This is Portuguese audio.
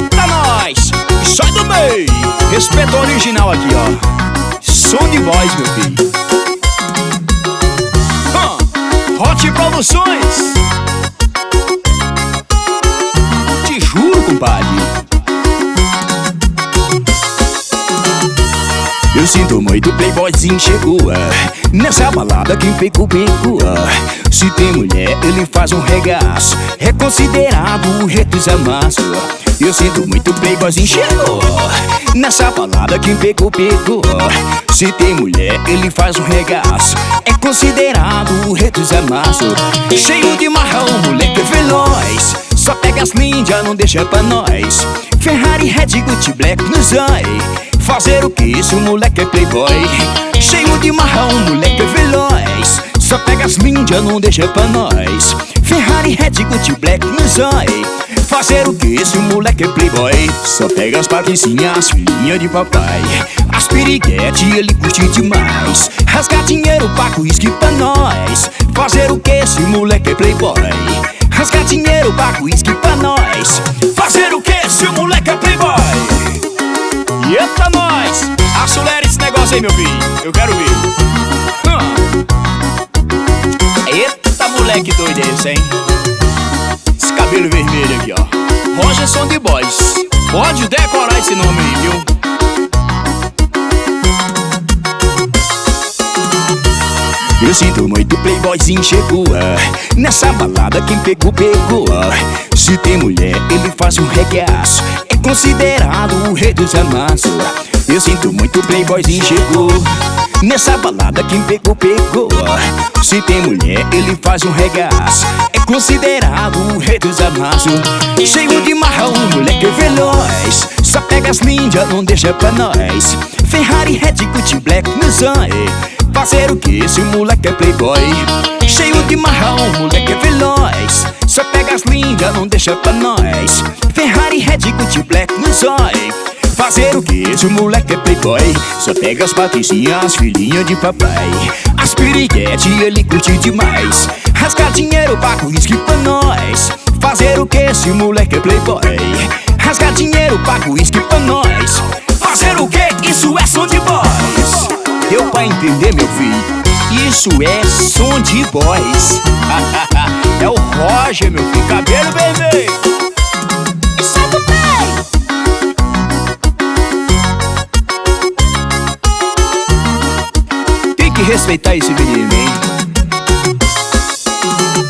Eita nós! Sai do meio! Respeito original aqui, ó. Som de voz, meu filho. Hot Produções. Te juro, compadre. Eu sinto muito, playboyzinho chegou nessa balada quem pegou. Se tem mulher, ele faz um regaço. É considerado o rei dos amassos. Eu sinto muito, playboyzinho chegou nessa balada quem pegou. Se tem mulher, ele faz um regaço. É considerado o rei dos amassos. Cheio de marrão, moleque veloz. Só pega as ninjas, não deixa pra nós. Ferrari, Red, Gucci, Black no zói. Fazer o que se o moleque é playboy? Cheio de marrão, moleque veloz. Só pega as ninjas, não deixa pra nós. Ferrari, Red, Gucci, Black no zói. Fazer o que se o moleque é playboy? Só pega as patricinhas, filhinha de papai. As piriguete, ele curte demais. Rasgar dinheiro, paga uísque pra nós. Fazer o que se o moleque é playboy? Rasgar dinheiro, paga uísque pra nós. Fazer o que se o moleque é playboy? Eita nós! Acelera esse negócio aí, meu filho. Eu quero ver. Eita moleque doido esse, hein? Esse cabelo vermelho aqui, ó. Roger Som de Boys. Pode decorar esse nome aí, viu? Eu sinto muito, playboyzinho chegou nessa balada quem pegou. Se tem mulher, ele faz um regaço. É considerado o rei dos amassos. Eu sinto muito, playboyzinho chegou nessa balada quem pegou. Se tem mulher, ele faz um regaço. É considerado o rei dos amassos. Cheio de marrão, moleque veloz. Só pega as ninjas, não deixa pra nós. Ferrari, Red, Gucci, Black no zói. Fazer o que se o moleque é playboy? Cheio de marrão, moleque veloz. Só pega as lindas, não deixa pra nós. Ferrari, Red, Gucci, Black no zói. Fazer o que se o moleque é playboy? Só pega as patricinhas, filhinha de papai. As piriguete, ele curte demais. Rasgar dinheiro, paga uísque pra nós. Fazer o que se o moleque é playboy? Rasgar dinheiro, paga uísque pra nós. Fazer o que? Isso é som de voz. Deu pra entender, meu filho? Isso é som de voz.